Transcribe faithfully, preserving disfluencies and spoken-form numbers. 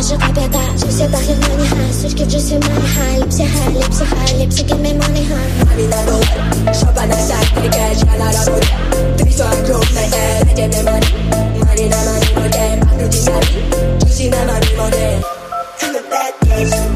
je répétais, je sais pas rien money high, switch que je suis money high, lipsy high, lipsy high, lipsy give me money high. Money na no, shop on the side, the cash, I la la road. Three so I close my head, I get me money. Money na money, no damn, I do this money. Juicy na money, no damn. I'm a bad bitch.